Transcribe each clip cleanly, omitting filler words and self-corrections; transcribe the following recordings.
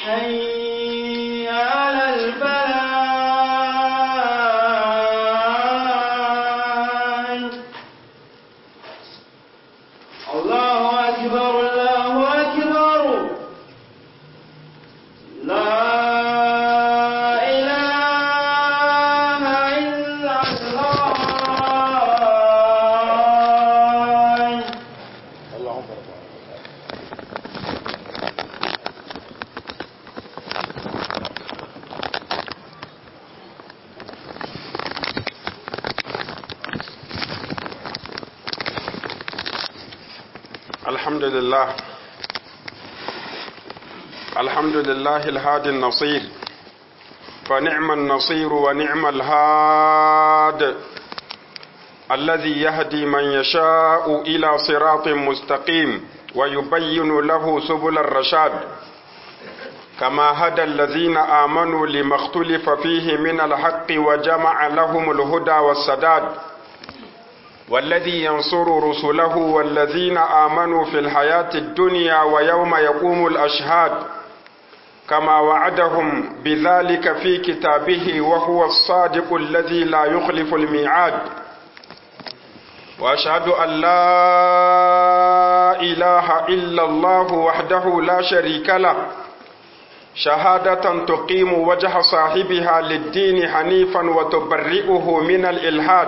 حي على الفلاح. الله أكبر الله أكبر. لا إله إلا الله. اللهم بارك. الحمد لله الهادي النصير، فنعم النصير ونعم الهاد، الذي يهدي من يشاء إلى صراط مستقيم ويبين له سبل الرشاد، كما هدى الذين آمنوا لما اختلف فيه من الحق وجمع لهم الهدى والسداد، والذي ينصر رسله والذين آمنوا في الحياة الدنيا ويوم يقوم الأشهاد، كما وعدهم بذلك في كتابه وهو الصادق الذي لا يخلف الميعاد. وأشهد أن لا إله إلا الله وحده لا شريك له، شهادة تقيم وجه صاحبها للدين حنيفا وتبرئه من الإلحاد.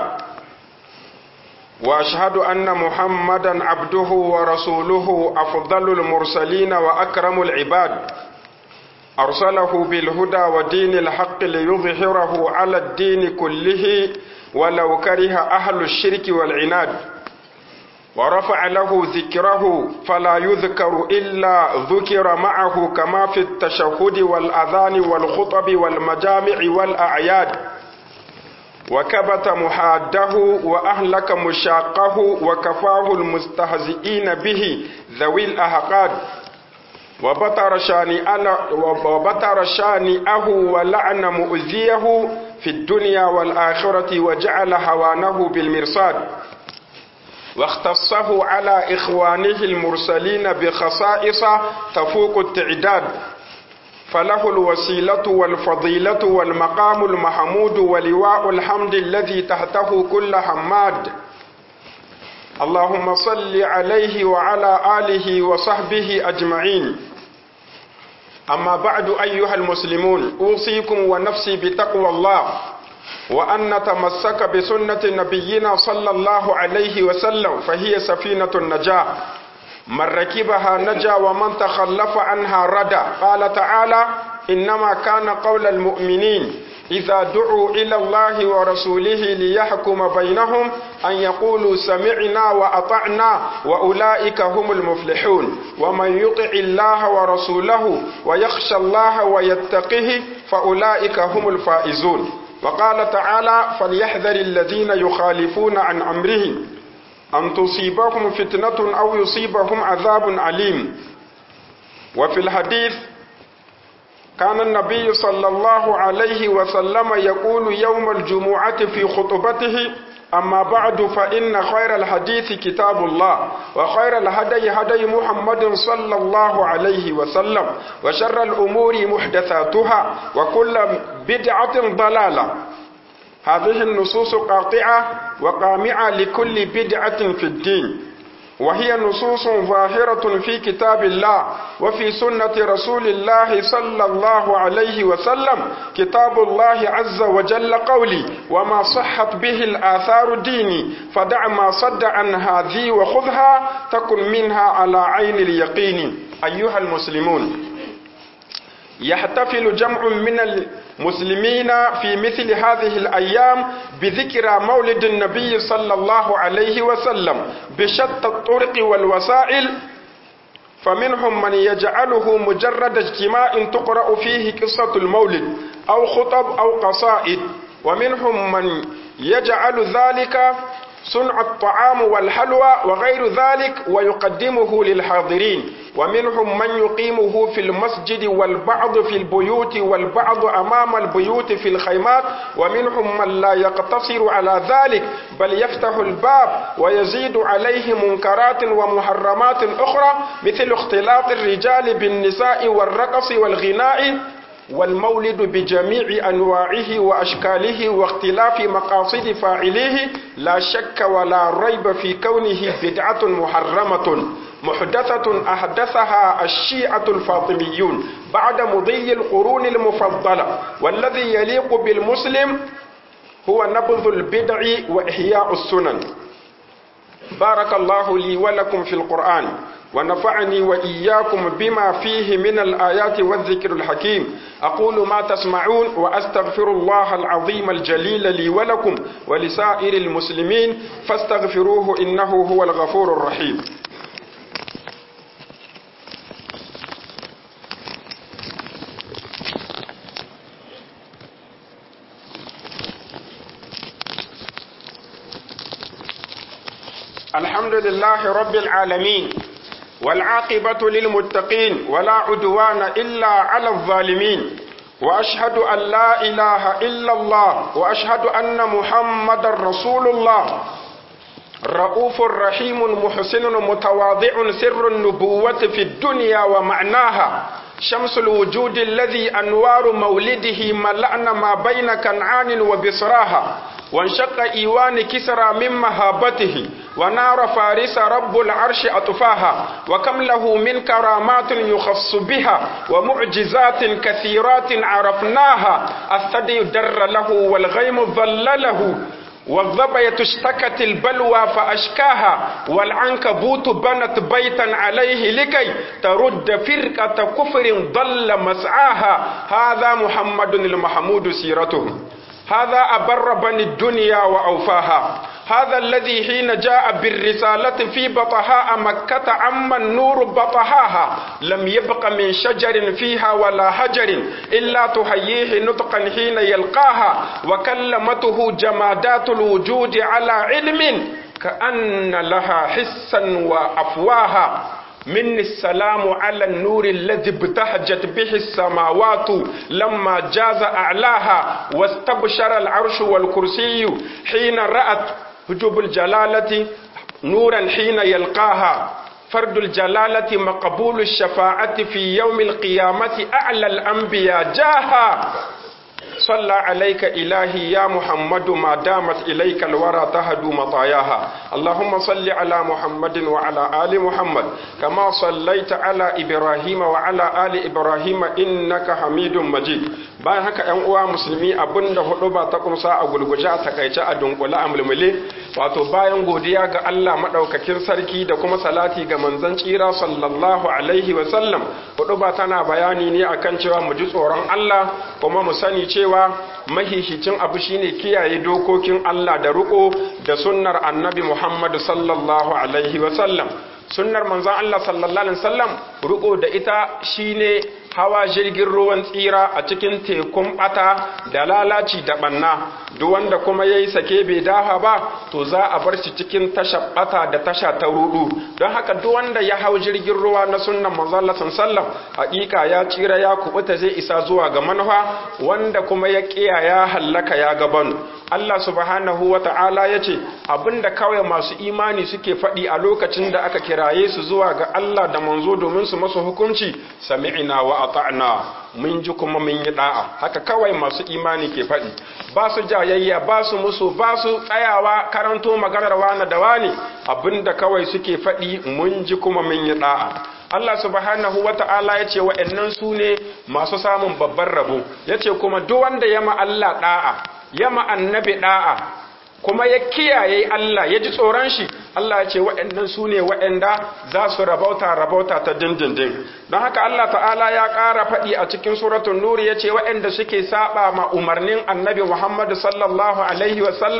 وأشهد أن محمدا عبده ورسوله، أفضل المرسلين وأكرم العباد، أرسله بالهدى ودين الحق ليظهره على الدين كله ولو كره أهل الشرك والعناد. ورفع له ذكره فلا يذكر إلا ذكر معه، كما في التشهد والأذان والخطب والمجامع والأعياد. وكبت محاده وأهلك مشاقه وكفاه المستهزئين به ذوي الأحقاد. وبطر شانئه ولعن مؤذيه في الدنيا والآخرة وجعل هوانه بالمرصاد. واختصه على إخوانه المرسلين بخصائص تفوق التعداد، فله الوسيلة والفضيلة والمقام المحمود ولواء الحمد الذي تحته كل حماد. اللهم صل عليه وعلى آله وصحبه أجمعين. أما بعد أيها المسلمون، أوصيكم ونفسي بتقوى الله، وأن نتمسك بسنة نبينا صلى الله عليه وسلم، فهي سفينة النجاة، من ركبها نجا ومن تخلف عنها ردى. قال تعالى: إنما كان قول المؤمنين إذا دعوا إلى الله ورسوله ليحكم بينهم أن يقولوا سمعنا وأطعنا وأولئك هم المفلحون. ومن يطع الله ورسوله ويخشى الله ويتقه فأولئك هم الفائزون. وقال تعالى: فليحذر الذين يخالفون عن أمره أن تصيبهم فتنة أو يصيبهم عذاب عليم. وفي الحديث: كان النبي صلى الله عليه وسلم يقول يوم الجمعة في خطبته: أما بعد، فإن خير الحديث كتاب الله، وخير الهدي هدي محمد صلى الله عليه وسلم، وشر الأمور محدثاتها، وكل بدعة ضلالة. هذه النصوص قاطعة وقامعة لكل بدعة في الدين، وهي نصوص ظاهرة في كتاب الله وفي سنة رسول الله صلى الله عليه وسلم. كتاب الله عز وجل قولي، وما صحت به الآثار ديني، فدع ما صد عن هذه وخذها تكن منها على عين اليقين. أيها المسلمون، يحتفل جمع من المسلمين في مثل هذه الأيام بذكرى مولد النبي صلى الله عليه وسلم بشتى الطرق والوسائل، فمنهم من يجعله مجرد اجتماع تقرأ فيه قصة المولد أو خطب أو قصائد، ومنهم من يجعل ذلك صنع الطعام والحلوى وغير ذلك ويقدمه للحاضرين، ومنهم من يقيمه في المسجد والبعض في البيوت والبعض أمام البيوت في الخيمات، ومنهم من لا يقتصر على ذلك بل يفتح الباب ويزيد عليه منكرات ومحرمات أخرى مثل اختلاط الرجال بالنساء والرقص والغناء والمولد بجميع أنواعه وأشكاله واختلاف مقاصد فاعليه، لا شك ولا ريب في كونه بدعة محرمة محدثة أحدثها الشيعة الفاطميون بعد مضي القرون المفضلة، والذي يليق بالمسلم هو نبذ البدع وإحياء السنن. بارك الله لي ولكم في القرآن ونفعني وإياكم بما فيه من الآيات والذكر الحكيم. أقول ما تسمعون وأستغفر الله العظيم الجليل لي ولكم ولسائر المسلمين فاستغفروه إنه هو الغفور الرحيم. الحمد لله رب العالمين والعاقبة للمتقين ولا عدوان إلا على الظالمين، وأشهد أن لا إله إلا الله وأشهد أن محمد رسول الله، رؤوف رحيم محسن متواضع سر النبوة في الدنيا ومعناها، شمس الوجود الذي أنوار مولده ملأن ما بين كنعان وبصراها، وانشق إيوان كسرى من مهابته، ونار فارس رب العرش أطفاها، وكم له من كرامات يخص بها ومعجزات كثيرات عرفناها، الثدي در له والغيم ظلله والظبية اشتكت البلوى فأشكاها، والعنكبوت بنت بيتا عليه لكي ترد فرقة كفر ضل مسعاها، هذا محمد المحمود سيرته، هذا أبر بني الدنيا وأوفاها، هذا الذي حين جاء بالرسالة في بطحاء مكة عم النور بطحاها، لم يبق من شجر فيها ولا حجر إلا تحييه نطقا حين يلقاها، وكلمته جمادات الوجود على علم كأن لها حسا وأفواها، مني السلام على النور الذي ابتهجت به السماوات لما جاز أعلاها، واستبشر العرش والكرسي حين رأت حجب الجلالة نورا حين يلقاها، فرد الجلالة مقبول الشفاعة في يوم القيامة أعلى الأنبياء جاها، صلى عليك إلهي يا محمد ما دامت إليك الورى تهدو مطاياها، اللهم صل على محمد وعلى آل محمد كما صليت على إبراهيم وعلى آل إبراهيم إنك حميد مجيد. bayan haka ‘yan uwa musulmi abinda hudu ba ta kumsa a gulguje a takaice a dunkule a mulmule, wato bayan godiya ga Allah maɗaukakin sarki da kuma salati ga manzon tsira sallallahu alaihi wasallam, hudu ba tana bayani ne akan cewa mu ji tsoron Allah kuma mu sani cewa mahihicin abu shine kiyaye dokokin Allah da riko da sunnar annabi Muhammad sallallahu alaihi wasallam. Sunnar manzon Allah sallallahu alaihi wasallam riko da ita shine hawa jirgin ruwan tsira a cikin tekun bata da lalaci da banna, duk wanda kuma yayi sake bai dafa ba to za a bar shi cikin tasha bata da tasha ta rudu. Don haka duk wanda ya hau jirgin ruwa na sunnan manzon Allah sallallahu alaihi wasallam hakika ya tsira ya kubuta zai isa zuwa ga manufa, wanda kuma ya kiya ya hallaka ya gabanu. Allah subhanahu wa ta'ala ya ce abinda kawai masu imani suke faɗi a lokacin da aka kiraye su zuwa ga Allah da manzo domin su masu hukunci, sami'ina wa ata'na, mun ji kuma mun yi da'a. Haka kawai masu imani ke faɗi, ba su jayayya, ba su musu, ba su tsayawa karanto maganar wani da wani, abinda kawai suke faɗi mun ji kuma mun yi da'a. Allah subhanahu wa ta'ala ya ce wa'annan su ne masu samun babban rabo, ya ce kuma duk wanda ya ma Allah da'a, ya ma annabi da'a, kuma ya kiyaye Allah ya ji tsoron shi, Allah ya ce waɗannan su ne waɗanda za su rabauta ta dindindin. Don haka Allah ta'ala ya ƙara faɗi a cikin suratun Nur ya ce waɗanda suke saba ma umarnin annabi Muhammad sallallahu alaihi wasallam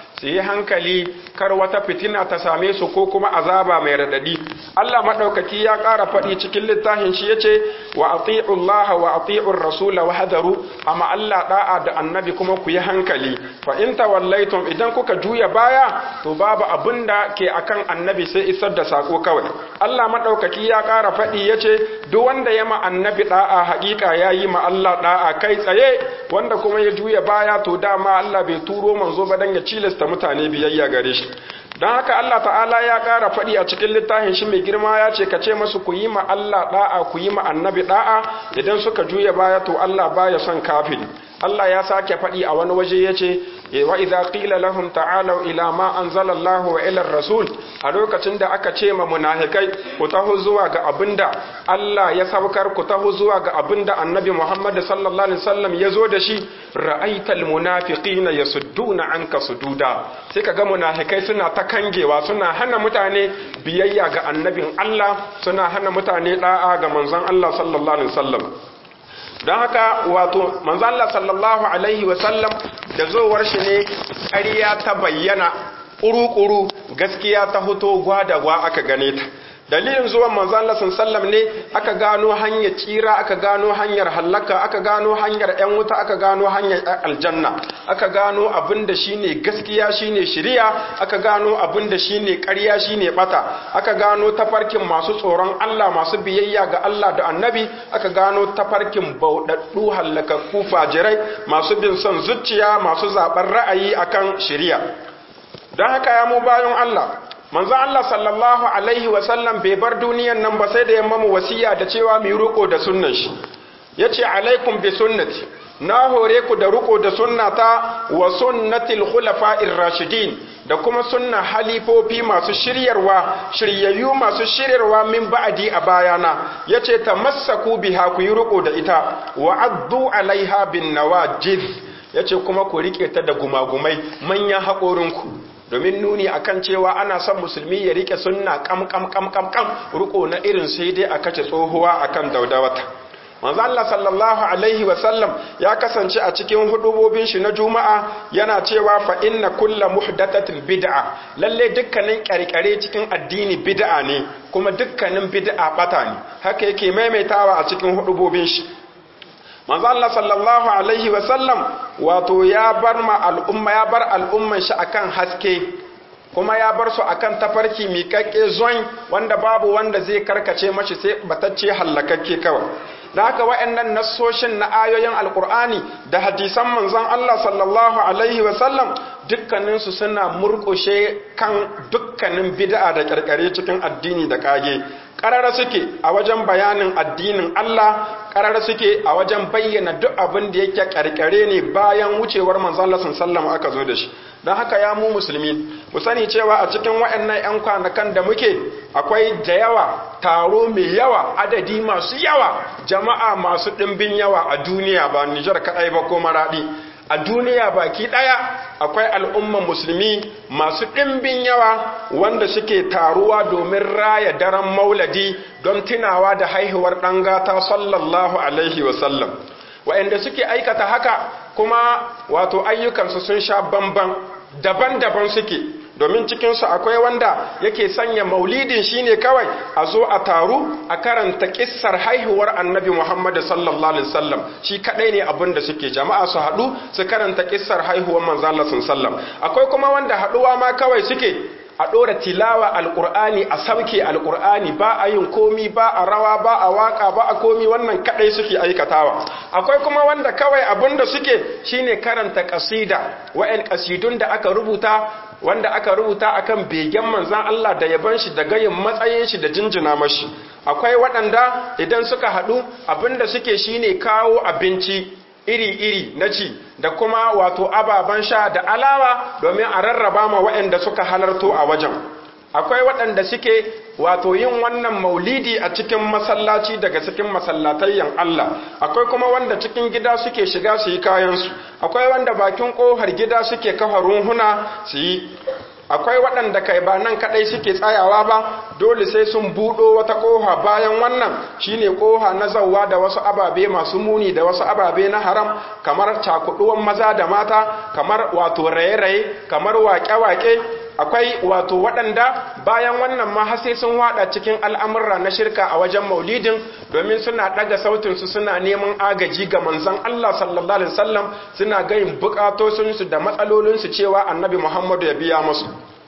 su yi hankali kar wata fitina ta same su ko kuma azaba mai radadi. Allah madaukaki ya ƙara faɗi cikin littafin shi yace wa ati'u Allah wa ati'ur rasul wa hadaru, amma Allah da'a da annabi kuma ku yi hankali. Fa in tawallaitum, idan kuka juya baya to babu abinda ke akan annabi sai isar da sako kawai. Allah madaukaki ya ƙara faɗi yace duk wanda ya ma annabi da'a haƙiƙa yayi ma Allah da'a kai tsaye, wanda kuma ya juya baya to dama Allah bai turo manzo ba dan ya cilasta mutane biyayya gare shi. don haka Allah ta'ala ya ƙara faɗi a cikin littafin shi mai girma ya ce ka ce masu ku yi ma Allah da'a ku yi ma annabi da'a, idan suka juya baya to Allah baya son kafiri. Allah ya sake faɗi a wani waje ya ce wa idza qila lahum ta'alu ila ma anzala Allah wa ila rasul, a lokacin da aka ce ma munafikai ku taho zuwa ga abinda Allah ya saukar, ku taho zuwa ga abinda annabi Muhammad sallallahu alaihi wasallam ya zo da shi, ra'aital munafiqina yasudduna anka sududa, sai kaga munafikai suna ta kangewa, suna hana mutane biyayya ga annabin Allah, suna hana mutane da'a ga manzon Allah sallallahu alaihi wasallam. don haka wato manzo Allah sallallahu alaihi wasallam da zowar shi ne ƙarya ta bayyana ƙuru-ƙuru, gaskiya ta fito gwa-da-gwa aka gane ta. Dalilin zuwan manzo Allah sallallahu ne aka gano hanyar tsira, aka gano hanyar halaka, aka gano hanyar ƴan wuta, aka gano hanyar aljanna, aka gano abinda shine gaskiya shine shari'a, aka gano abinda shine ƙarya shine bata, aka gano tafarkin masu tsoron Allah, masu biyayya ga Allah da Annabi, aka gano tafarkin bauɗaɗɗu halakakku fajirai, masu bin son zuciya, masu zaɓar ra'ayi akan shari'a. Don haka ya mu bayan Allah, manzo Allah sallallahu alaihi wasallam bai bar duniyan nan ba sai da ya mamu wasiya da cewa mu riko da sunnan shi. Yace alaikum bi sunnati, na hore ku da riko da sunnata wa sunnatil khulafa'ir rashidin, da kuma sunna halifofi masu shiryarwa, shiryayyu masu shiryarwa min ba'di a bayana. Yace tamassaku biha, ku yi riko da ita, wa addu alaiha bin nawajiz, yace kuma ku rike ta da gumagumai manyan haƙorinku, domin nuni akan cewa ana son musulmi ya rike sunna kam riko na irin sai dai a kace tsohuwa akan daudawata. Manzo Allah sallallahu alaihi wasallam ya kasance a cikin hudubobin shi na Juma'a yana cewa fa inna kulla muhdathatin bid'a, lalle dukkanin karkare cikin addini bid'a ne, kuma dukkanin bid'a bata ne. Haka yake maimaitawa a cikin hudubobin shi. Manzo Allah sallallahu alaihi wasallam wato ya bar al'umman shi akan haske, kuma ya bar su akan tafarki miƙaƙƙe zon wanda babu wanda zai karkace mashi sai batacce hallakakke kawai. Da haka waɗannan nassoshin na ayoyin alkur'ani da hadisan manzon Allah sallallahu alaihi wasallam dukkaninsu suna murƙushe kan dukkanin bid'a da ƙarƙare cikin addini da ƙage. Ƙarara suke a wajen bayanin addinin Allah, ƙarara suke a wajen bayyana duk abin da yake ƙarƙare ne bayan wucewar manzon Allah sallallahu alaihi wasallam aka zo da shi. Don haka ya mu musulmi mu sani cewa a cikin waɗannan 'yan kwanakan da muke akwai da yawa, taro mai yawa, adadi masu yawa, jama'a masu ɗimbin yawa a duniya, ba Nijar kaɗai ba ko Maraɗi, a duniya baki ɗaya akwai al'umman musulmi masu ɗimbin yawa wanda suke taruwa domin raya daren mauladi don tunawa da haihuwar ɗan gata sallallahu alaihi wasallam. Waɗanda suke aikata haka kuma wato ayyukansu sun sha bamban, daban-daban suke, domin cikinsu akwai wanda yake sanya maulidin shine kawai a zo a taru a karanta kissar haihuwar annabi Muhammad sallallahu alaihi wasallam, shi kadai ne abin da suke, jama'a su haɗu su karanta kissar haihuwar manzo Allah sallallahu alaihi wasallam. Akwai kuma wanda haɗuwa ma kawai suke a ɗora tilawa alƙur'ani, a sauke alƙur'ani, ba a yin komi, ba a rawa, ba a waƙa, ba a komi, wannan kaɗai suke aikatawa. Akwai kuma wanda kawai abin da suke shine karanta ƙasida, wa'yan ƙasidun da aka rubuta, wanda aka rubuta akan begen manzan Allah da yaban shi da gayin matsayin shi da jinjina mashi. Akwai waɗanda idan suka haɗu abin da suke shine kawo abinci iri-iri na ci da kuma wato ababen sha da alawa domin a rarraba ma waɗanda suka halarto a wajen. Akwai waɗanda suke wato yin wannan maulidi a cikin masallaci daga cikin masallatayyan Allah. Akwai kuma wanda cikin gida suke shiga su yi kayansu. Akwai wanda bakin ƙofar gida suke kafa runhuna su yi. akwai waɗanda kai ba nan kaɗai suke tsayawa ba, dole sai sun buɗo wata ƙoha bayan wannan, shine ƙoha na zawwa da wasu ababe masu muni da wasu ababe na haram, kamar cakuɗuwan maza da mata, kamar wato raye-raye, kamar waƙe-waƙe. Akwai wato waɗanda bayan wannan ma har sai sun waɗa cikin al'amurra na shirka a wajen maulidin, domin suna ɗaga sautinsu suna neman agaji ga manzon Allah sallallahu alaihi wasallam, suna gayin buƙatocinsu da matsalolinsu cewa annabi Muhammadu ya biya musu.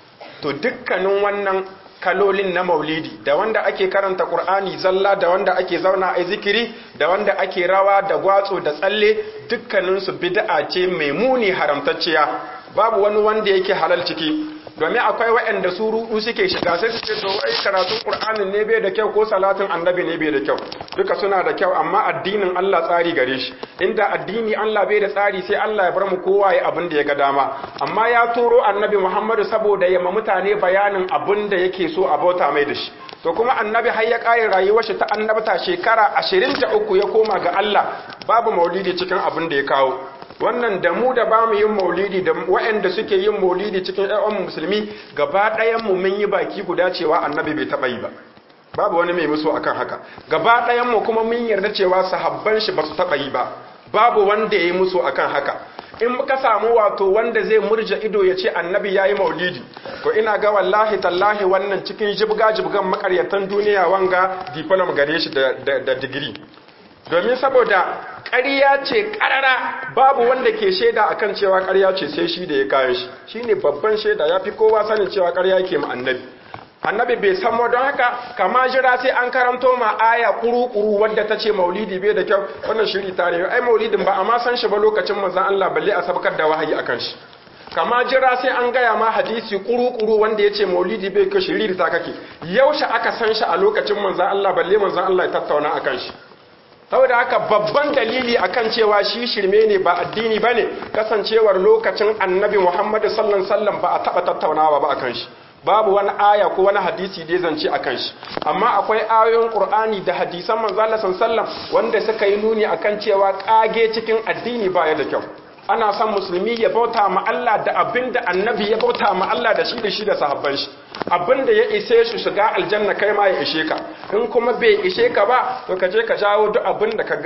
To dukkanin wannan kalolin na maulidi, da wanda ake karanta Qur'ani zalla, da wanda ake zauna a zikiri, da wanda ake rawa da gwatso da tsalle, dukkaninsu bid'a ce mai muni haramtacciya, babu wani wanda yake halal ciki. Domin akwai waɗanda su ruɗu suke shiga sai su ce to wai karatun Qur'anin ne bai da kyau ko salatin annabi ne bai da kyau, duka suna da kyau, amma addinin Allah tsari gare shi. Inda addini Allah bai da tsari sai Allah ya bar mu kowa ya abin da ya ga dama, amma ya turo annabi Muhammadu saboda ya ma mutane bayanin abin da yake so a bauta mai da shi. To kuma annabi har ya ƙare rayuwar shi ta annabta shekara 23 ya koma ga Allah, babu maulidi cikin abin da ya kawo. Wannan da mu da ba mu yin maulidi da waɗanda suke yin maulidi cikin ƴan musulmi gaba ɗayan mu mun yi baki guda cewa annabi bai taɓa yi ba, babu wani mai musu akan haka. Gaba ɗayan mu kuma mun yarda cewa sahabban shi ba su taɓa yi ba, babu wanda ya yi musu akan haka. In muka samu wato wanda zai murja ido ya ce annabi ya yi maulidi, to ina ga wallahi tallahi wannan cikin jibga-jibgan makaryatan duniya wanga diplom gare shi da digiri. Domin saboda ƙarya ce ƙarara, babu wanda ke shaida akan cewa ƙarya ce sai shi da ya kayan shi, shi ne babban shaida, ya fi kowa sanin cewa ƙarya ke ma annabi bai san mu, don haka kama jira sai an karanto ma aya kuru-kuru wadda ta ce maulidi bai da kyau, wannan shiri tare. Ai maulidin ba a ma san shi ba lokacin manzon Allah, balle a sabkar da wahayi akan shi. Kama jira sai an gaya ma hadisi kuru-kuru wanda ya ce maulidi bai kyau, shiri ta kake. Yaushe aka san shi a lokacin manzon Allah, balle manzon Allah ya tattauna akan shi. Saboda haka babban dalili akan cewa shi shirme ne ba addini bane, kasancewar lokacin annabi Muhammad sallallahu alaihi wasallam ba a taba tattaunawa ba akan shi, babu wani aya ko wani hadisi da zance akan shi. Amma akwai ayoyin Qur'ani da hadisan manzo Allah sallallahu alaihi wasallam wanda suka yi nuni akan cewa kage cikin addini baya da kyau. Ana son musulmi ya bauta ma Allah da abinda annabi ya bauta ma Allah da shi da sahabban shi. Abinda ya ise su shiga aljanna kai ma ya ishe ka, in kuma bai ishe ka ba to ka je ka jawo duk abinda ka ga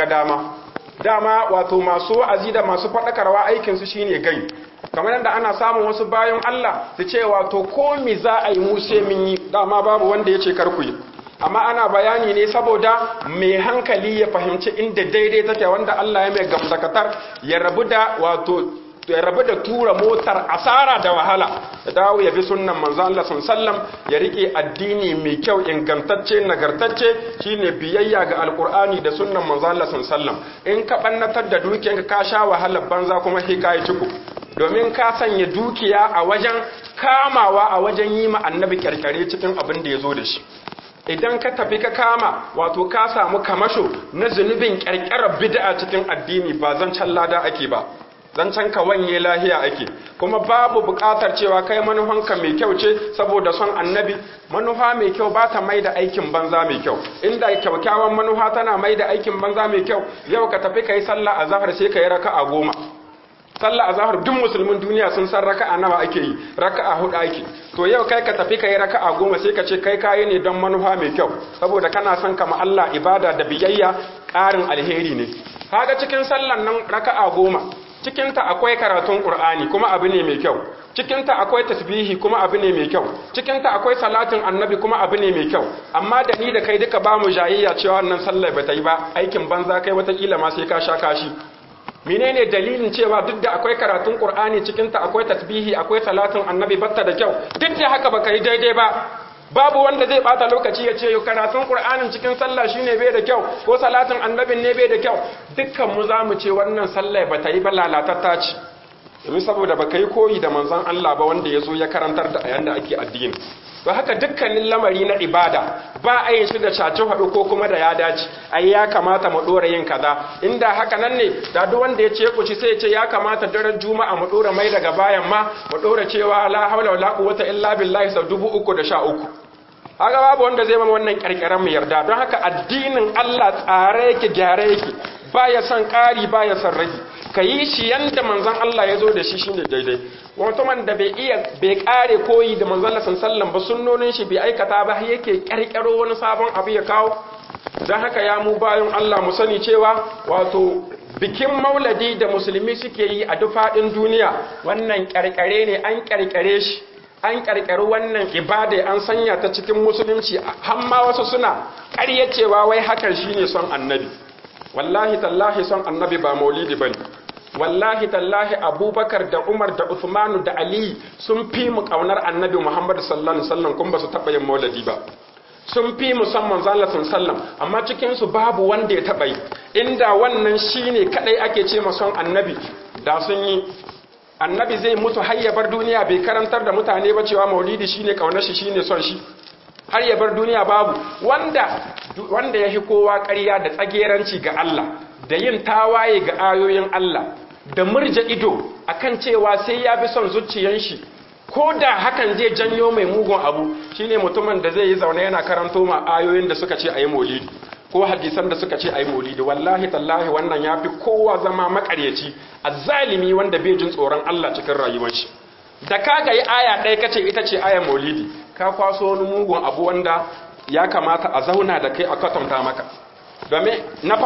dama wato masu wa'azi da masu faɗakarwa aikin su shine gai. Kamar yadda ana samun wasu bayan Allah su ce wato ko mi za a yi mu sai mun yi, dama babu wanda ya ce kar ku yi, amma ana bayani ne saboda mai hankali ya fahimci inda daidai take, wanda Allah ya mai gamsakatar ya rabu da tura motar asara da wahala, ya dawo ya bi sunnan manzo Allah sallallahu ya rike addini mai kyau ingantacce nagartacce, shine biyayya ga alqur'ani da sunnan manzo Allah sallallahu. In ka bannatar da dukiyanka ka sha wahalar banza kuma sai kai ciko, domin ka sanya dukiya a wajen kamawa, a wajen yi ma annabi kirkire cikin abin da yazo da shi. Idan ka tafi ka kama wato ka samu kamasho na zunubin kirkirar bid'a cikin addini, ba zancen lada ake ba, zancen ka wanye lahiya ake. Kuma babu buƙatar cewa kai manufanka mai kyau ce saboda son annabi. Manufa mai kyau ba ta mai da aikin banza mai kyau. Inda kyakkyawan manufa tana mai da aikin banza mai kyau, yau ka tafi ka yi sallah a zahar sai ka yi raka'a 10. Sallah azhar duk musulmin duniya sun san raka'a nawa ake yi, raka'a 4 ake. To yau kai ka tafi kai raka'a 10 sai ka ce kai kayi ne don manufa mai kyau, saboda kana son kama Allah ibada da biyayya ƙarin alheri ne. Kaga cikin sallan nan raka'a 10, cikin ta akwai karatun Qur'ani kuma abu ne mai kyau. Cikin ta akwai tasbihi kuma abu ne mai kyau. Cikin ta akwai salatin annabi kuma abu ne mai kyau. Amma da ni da kai duka ba mu jayayya cewa wannan sallar ba ta yi ba, aikin banza kai wata kila ma sai ka sha kashi. Menene dalilin cewa duk da akwai karatun Qur'ani cikin ta akwai tasbihi akwai salatin annabi batta da kyau, duk da haka baka yi daidai ba? Babu wanda zai bata lokaci ya ce karatun Qur'anin cikin sallah shine bai da kyau ko salatin annabin ne bai da kyau. Dukkan mu zamu ce wannan sallah bata yi ba, lalatatta ce. Domin saboda baka yi koyi da manzon Allah ba wanda yazo ya karantar da yanda ake addini. To haka dukkanin lamari na ibada ba a yin shi da caci haɗu ko kuma da ya dace, ai ya kamata mu ɗora yin kaza. Inda haka nan ne da duk wanda ya ce ku ci sai ya ce ya kamata daren juma'a mu ɗora mai daga bayan ma mu ɗora cewa la haula wala quwwata illa billahi sau 313. Haka babu wanda zai mana wannan kirkiran mu yarda. Don haka addinin Allah tsare yake gyare yake, baya son ƙari baya son rage. ka yi shi yanda manzon Allah ya zo da shi shine daidai mutumin da bai kare koyi da manzon Allah sallallahu ba sunnonin shi bai aikata ba yake kirkiro wani sabon abu ya kawo dan haka ya mu bayan Allah mu sani cewa wato bikin maulidi da musulmi suke yi a duk faɗin duniya wannan ƙarƙare ne an ƙarƙare shi an ƙarƙari wannan ibada an sanya ta cikin musulunci hamma wasu suna ƙaryacewa wai hakan shine son annabi wallahi tallahi son annabi ba maulidi bane wallahi tallahi abubakar da umar da uthmanu da ali sun fi mu ƙaunar annabi muhammad sallallahu alaihi wasallam kun ba su taɓa yin maulidi ba sun fi musamman zalatin sallam amma cikinsu babu wanda ya taɓa yi inda wannan shine kadai ake ce son annabi da sun yi annabi zai mutu har ya bar duniya bai karantar da mutane ba cewa maulidi shine kaunar shi shine son shi har ya bar duniya babu wanda ya fi kowa ƙarya da tsageranci ga Allah da yin tawaye ga ayoyin Allah da murja ido akan cewa sai ya bi son zuciyan shi ko da hakan zai janyo mai mugun abu shine mutumin da zai yi zaune yana karanto ma ayoyin da suka ce ayi maulidi ko hadisan da suka ce ayi maulidi wallahi tallahi wannan yafi kowa zama makaryaci azzalimi wanda bai jin tsoron Allah cikin rayuwar shi da kaga yi aya ɗaya kace ita ce ayar maulidi ka kwaso wani mugun abu wanda ya kamata a zauna da kai a kwatanta maka domin na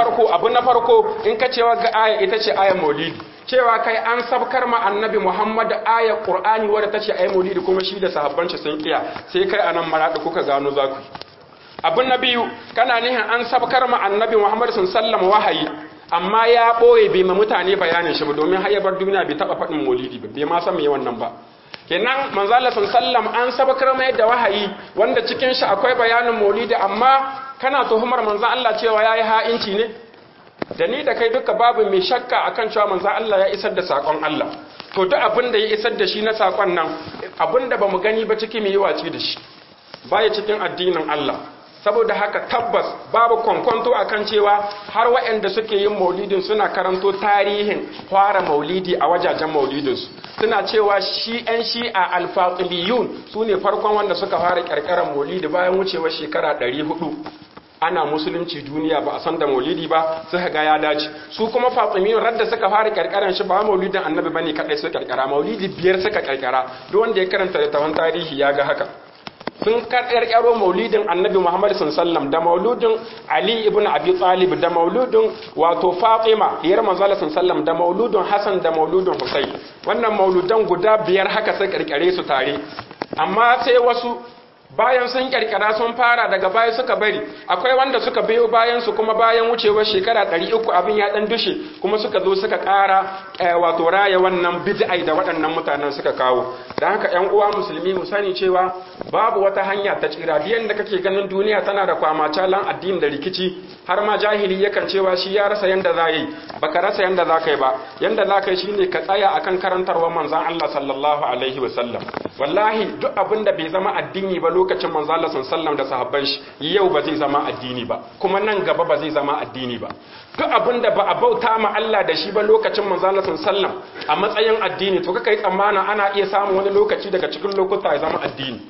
farko in ka cewa ga aya ita ce ayar maulidi cewa kai an sabkar ma annabi Muhammad ayar Qur'ani wadda ta ce ayar maulidi kuma shi da sahabban shi sun kiya sai kai anan maradi kuka gano zaku abin na biyu kana nihin an sabkar ma annabi Muhammad sallallahu wahayi amma ya boye bai ma mutane bayanin shi ba domin hayyabar duniya bai taba faɗin maulidi ba bai ma san me wannan ba kenan manzo Allah sallallahu an sabkar mai da wahayi wanda cikin shi akwai bayanin maulidi amma kana tuhumar manzo Allah cewa yayi ha'inci ne da ni da kai duka babu mai shakka akan cewa manzo Allah ya isar da sakon Allah to duk abin da ya isar da shi na sakon nan abin da bamu gani ba cikin mai waci da shi baya cikin addinin Allah saboda haka tabbas babu kwankwanto akan cewa har waɗanda suke yin maulidin suna karanto tarihin fara maulidi a wajajen maulidinsu suna cewa shi ‘yan shi'a alfaƙiliyun su ne farkon wanda suka fara ƙarƙarar maulidi bayan wucewar shekara 400 ana musulunci duniya ba a san da maulidi ba suka ga ya dace su kuma fatimiyun radda suka fara ƙarƙarar shi ba maulidin annabi bane kaɗai suka ƙarƙara maulidi 5 suka ƙarƙara duk wanda ya karanta littafin tarihi ya ga haka sun karkaro maulidin annabi Muhammad sallallahu da mauludin Ali ibn Abi Talib da mauludin wato Fatima diyar manzo sallallahu da mauludin Hassan da mauludin Husayn wannan mauludan guda 5 haka sai karkare su tare amma sai wasu bayan sun kirkira sun fara daga baya suka bari akwai wanda suka biyo bayan su kuma bayan wucewar shekara 300 abin ya dan dushe kuma suka zo suka ƙara wato raya wannan bid'ai da waɗannan mutanen suka kawo dan haka ƴan uwa musulmi mu sani cewa babu wata hanya ta tsira biyan da kake ganin duniya tana da kwamacalan addini da rikici har ma jahili yakan cewa shi ya rasa yanda za yi baka rasa yanda za kai ba yanda za kai shine ka tsaya akan karantarwar manzon Allah sallallahu alaihi wasallam wallahi duk abin da bai zama addini ba lokacin manzo Allah sallallahu da sahabban shi yau ba zai zama addini ba kuma nan gaba ba zai zama addini ba duk abinda ba a bauta ma Allah da shi ba lokacin manzo Allah sallallahu a matsayin addini to kai tsammana ana iya samun wani lokaci daga cikin lokuta ya zama addini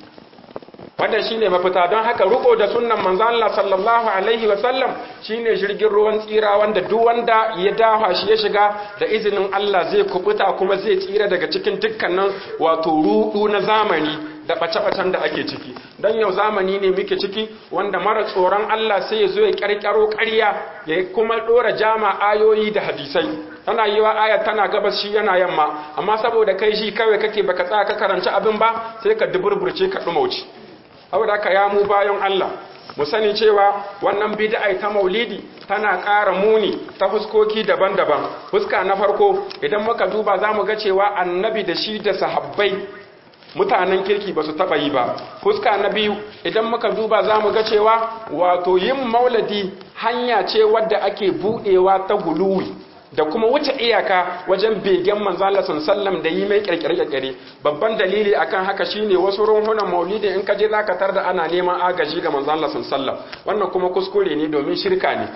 wannan shine mafita don haka riko da sunnan manzo Allah sallallahu alaihi wasallam shine jirgin ruwan tsira wanda duk wanda ya dafa shi ya shiga da izinin Allah zai kubuta kuma zai tsira daga cikin dukkanin wato rudu na zamani da bace-bacen da ake ciki don yau zamani ne muke ciki wanda mara tsoron Allah sai ya zo ya ƙarƙaro ƙarya ya kuma ɗora jama ayoyi da hadisai tana yi wa ayat tana gabas shi yana yamma amma saboda kai shi kawai kake baka tsaya ka karanci abin ba sai ka duburburce ka ɗumauci saboda haka ya mu bayan Allah mu sani cewa wannan bid'a ta maulidi tana ƙara muni ta fuskoki daban-daban fuska na farko idan muka duba zamu ga cewa annabi da shi da sahabbai mutanen kirki ba su taɓa yi ba fuska na biyu idan muka duba za mu ga cewa wato yin maulidi hanya ce wadda ake buɗewa ta guluwi da kuma wuce iyaka wajen begen manzo Allah sallallahu da yi mai kirkire babban dalili akan haka shine wasu runhunan maulidi in ka je zaka tarda ana neman agaji ga manzo Allah sallallahu wannan kuma kuskure ne domin shirka ne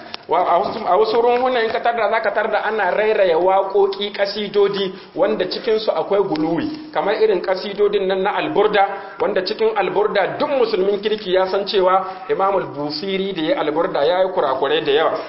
a wasu runhunan in ka tarda zaka tarda ana rairaya waƙoƙi kasidodi wanda cikin su akwai guluwi kamar irin kasidodin nan na alburda wanda cikin alburda duk musulmin kirki ya san cewa Imam al-Busiri da ya alburda yayi kurakurai da yawa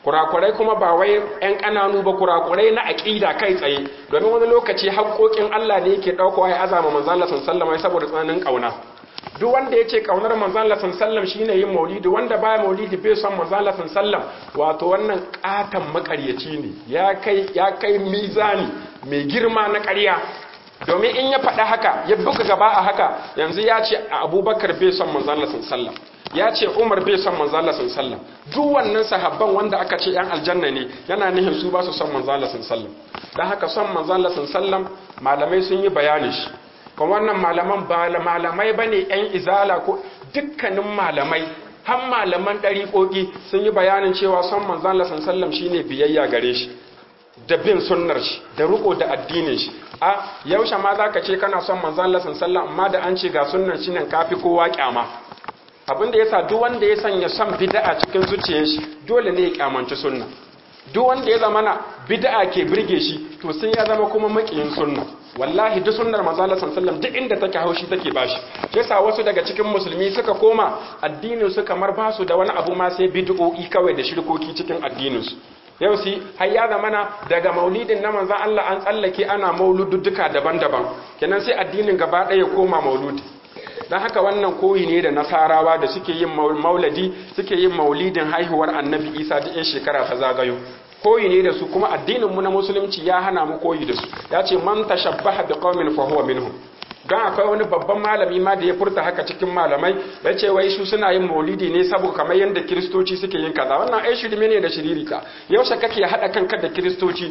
kurakurai kuma ba wai ƴan ƙananu ba, kurakurai na aqida kai tsaye, domin wani lokaci haƙoƙin Allah ne yake dauko ya azama manzo Allah sallallahu alaihi saboda tsananin kauna. Duk wanda yace kaunar manzo Allah sallallahu shine yin maulidi, wanda baya maulidi bai son manzo Allah sallallahu, wato wannan katan makaryaci ne, ya kai mizani mai girma na ƙarya. Domin in ya faɗa haka ya buga gaba a haka, yanzu ya ce Abubakar bai son manzo Allah sallallahu, ya ce Umar bai son manzo Allah sallallahu. Duk wannan sahabban wanda aka ce yan aljanna ne, yana nihin su ba su son manzo Allah sallallahu. Dan haka son manzo Allah sallallahu malamai sun yi bayani shi. Kuma wannan malaman ba malamai bane yan izala ko dukkanin malamai, har malaman dariƙoƙi sun yi bayanin cewa son manzo Allah sallallahu shine biyayya gare shi, da bin sunnar shi, da riko da addinin shi. A yaushe ma zaka ce kana son manzo Allah sallallahu amma da an ce ga sunnar shi nan kafi kowa kyama. Abin da yasa duk wanda ya sanya son bid'a cikin zuciyar shi dole ne ya kyamanci sunna. Duk wanda ya zama bid'a ke burge shi to sai ya zama kuma makiyin sunna. Wallahi duk sunnar manzo Allah sallallahu duk inda take haushi take bashi. Yasa wasu daga cikin musulmi suka koma addinin su kamar basu da wani abu ma sai bid'o'i kawai da shirkoki cikin addinin su. Yau si har ya zamana daga maulidin na manzo Allah an tsallake ana maulududduka daban-daban. Kenan sai addinin gaba ɗaya koma mauludi. Dan haka wannan koyi ne da nasarawa da suke yin maulidi, suke yin maulidin haihuwar Annabi Isa da shekara ta zagayo. Koyi ne da su, kuma addinin mu na musulunci ya hana mu koyi da su. Ya ce man tashabbaha biqaumin fa huwa minhum. Dan akwai wani babban malami ma da ya furta haka cikin malamai, ya ce wai su suna yin maulidi ne saboda kamar yanda kiristoci suke yin kaza. Wannan ai shirme ne da shiririka. Yaushe kake hada kanka da kiristoci?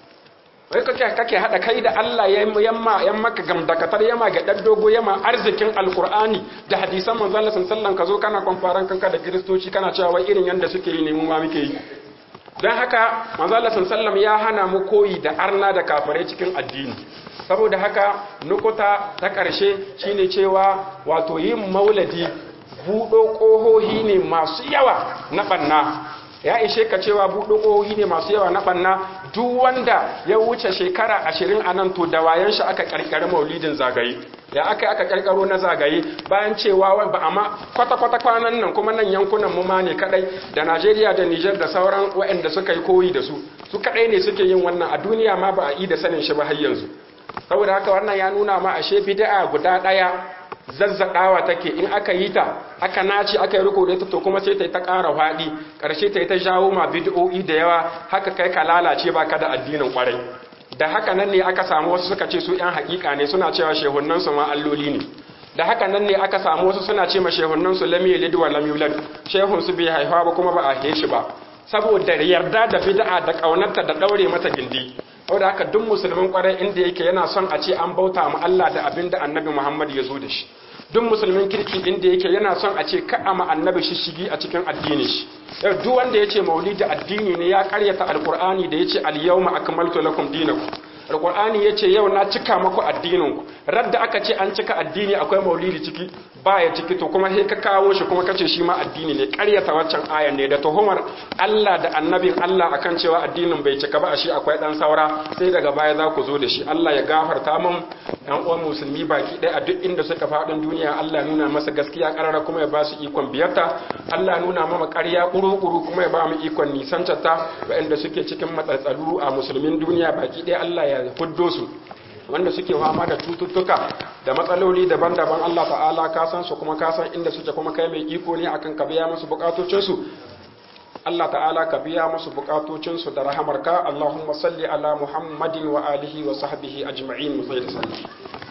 Wai kake hada kai da Allah maka gamdakatar yamma ga dan dogo yamma arzikin alqur'ani da hadisan manzo Allah sallallahu alaihi wasallam, kazo kana konfaran kanka da kiristoci kana cewa wai irin yanda suke yi ne mu ma muke yi. Dan haka manzo Allah sallallahu alaihi wasallam ya hana mu koyi da arna da kafirai cikin addini. Saboda haka nukuta ta ƙarshe shine cewa wato yin maulidi buɗo ƙohohi ne masu yawa na ɓanna. Ya ishe ka cewa buɗo ƙohohi ne masu yawa na ɓanna. Duk wanda ya wuce shekara 20 a nan to da wayan shi aka ƙarƙari maulidin zagaye. Ya aka ƙarƙaro na zagaye bayan cewa ba amma kwata-kwata kwanan nan kuma nan yankunan mu ma ne kadai da Najeriya da Niger da sauran waɗanda suka yi koyi da su kadai ne suke yin wannan, a duniya ma ba a yi da sanin shi ba har yanzu. Saboda haka wannan ya nuna ma ashe bid'a guda daya zazzadawa take, in aka yi ta aka naci aka yi riko da ita to kuma sai ta yi ta ƙara faɗi, ƙarshe ta yi ta jawo ma bid'o'i da yawa, haka kai ka lalace baka da addinin kwarai. Da haka nan ne aka samu wasu suka ce su ƴan haƙiƙa ne, suna cewa shehunnan su ma alloli ne. Da haka nan ne aka samu wasu suna ce ma shehunnan su lam yalid wa lam yulad, shehun su bai haifa ba kuma ba a haife shi ba, saboda yarda da bid'a da kaunarta da daure mata gindi. Saboda haka duk musulmin kwarai inda yake yana son a ce an bauta ma Allah da abin da Annabi Muhammad ya zo da shi. Duk musulmin kirki inda yake yana son a ce ka ma Annabi shishigi a cikin addinin shi. Yau duk wanda yace maulidi addini ne ya karyata alqur'ani da yace al-yawma akmaltu lakum dinakum. Alqur'ani yace yau na cika maku addininku. Radda aka ce an cika addini akwai maulidi ciki, baya ciki, to kuma sai ka kawo shi kuma kace shi ma addini ne. Karyata waccan ayan ne da tuhumar Allah da annabin Allah akan cewa addinin bai cika ba, shi akwai dan saura, sai daga baya za ku zo da shi. Allah ya gafarta mun ɗan uwan musulmi baki ɗaya a duk inda suka faɗin duniya. Allah nuna masa gaskiya karara kuma ya ba su ikon biyarta. Allah nuna mama ƙarya ƙuru-ƙuru kuma ya ba mu ikon nisantarta. Waɗanda suke cikin matsatsalu a musulmin duniya baki ɗaya Allah ya huddo su. Wanda suke fama da cututtuka da matsaloli daban-daban Allah ta'ala ka san su kuma ka san inda suke, kuma kai mai iko ne akan ka biya musu bukatocinsu. Allah ta'ala ka biya musu bukatocinsu da rahamarka. Allahumma salli ala Muhammadin wa alihi wa sahbihi ajma'in. Mu tsaye da sallah.